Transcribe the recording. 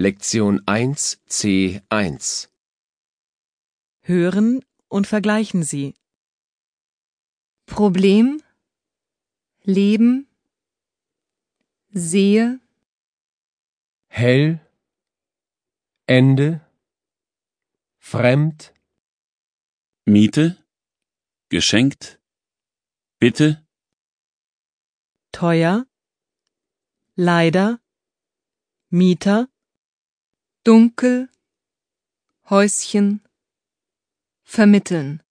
Lektion 1c1 Hören und vergleichen Sie. Problem, Leben, sehe, hell, Ende, fremd, Miete, geschenkt, bitte, Teuer, leider, Mieter, dunkel, Häuschen, vermitteln.